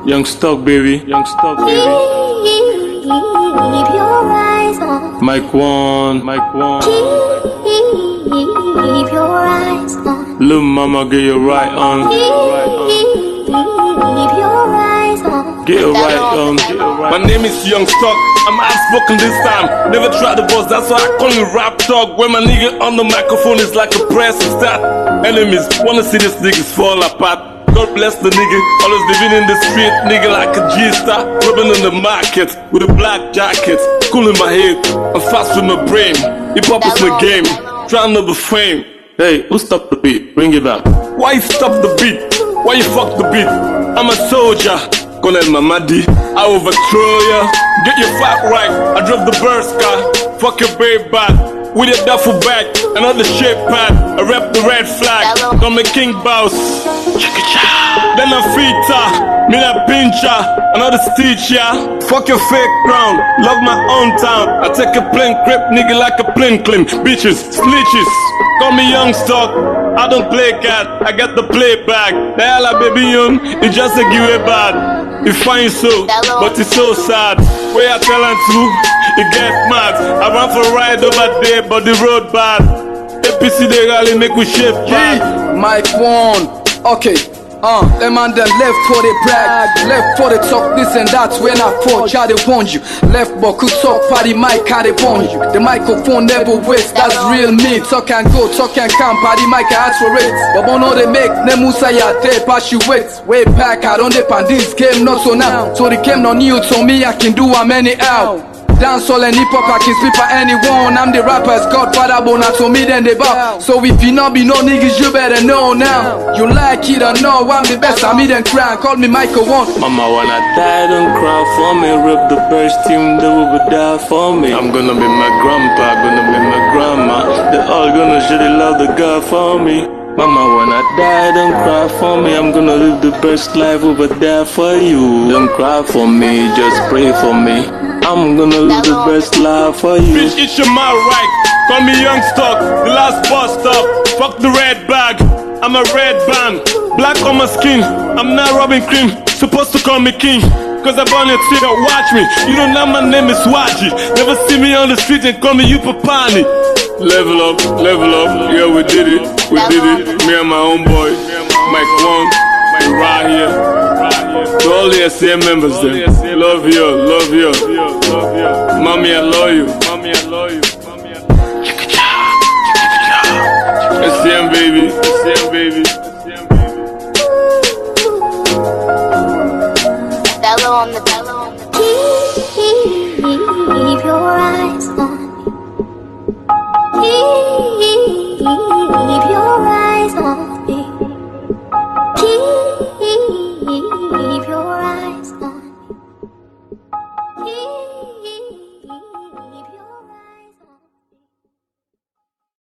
Young Stock, baby. Young Stock, baby. Keep your eyes on. Mike One. Mike One. Keep your eyes on. Lil' mama, get your right on. Keep your eyes on. Get your right on. My name is Young Stock, I'm outspoken this time. Never tried the boss, that's why I call me rap talk. When my nigga on the microphone is like a press start. Enemies wanna see these niggas fall apart. God bless the nigga, always living in the street, nigga like a G-star. Rubbing in the market with a black jacket. Cool in my head, I'm fast with my brain. Hip-hop is my game, trying to be fame. Hey, who stopped the beat? Bring it back. Why you stop the beat? Why you fuck the beat? I'm a soldier, Colonel Mamadi. I overthrow ya. Get your fight right. I drove the burst car. Fuck your babe back. With your duffel bag, another shape pad. I rep the red flag. Call me King Boss. Then I feature, me a pincher, another stitch, yeah. Fuck your fake crown, love my own town. I take a plane crip, nigga like a plane climb. Bitches, snitches, call me Young Stock. I don't play cat, I got the playback. The hell I baby young, it's just a give it bad. It fine so, but it's so sad. Where I tell to, it get mad. I run for a ride over there, but the road bad. APC they rally make we shape bad. Mike One, okay. Them man them left for the brag, left for the talk this and that. When I fall, try to warn you. Left but could talk, party mic had it on you. The microphone never waste, that's real me. Talk and go, talk and come, party mic I ask for it. But no they make, nemusa ya te pass you wait. Way back, I don't depend this game not so now. So the game no new to me, I can do a many out. Dance all and hip hop, I can speak for anyone. I'm the rapper's godfather, but not to me then they bow. So if you not be no niggas, you better know now. You like it or no, I'm the best, I'm then cry. Call me Michael One. Mama, when I die, don't cry for me. Rip the burst team, they will die for me. I'm gonna be my grandpa, gonna be my grandma. They all gonna show they love the God for me. Mama, when I die, don't cry for me. I'm gonna live the best life over there for you. Don't cry for me, just pray for me. I'm gonna live the best life for you. Bitch, it's your mouth right. Call me Young Stock, the last bus stop. Fuck the red bag, I'm a red band. Black on my skin, I'm not Robin Cream. Supposed to call me King, cause I born your Twitter, watch me. You don't know my name is Waji. Never see me on the street and call me you Papani. Level up, yeah we did it. Me and my homeboy, Mike One, we right here. To all the SM members there, love you. Mommy, I love you. SM baby.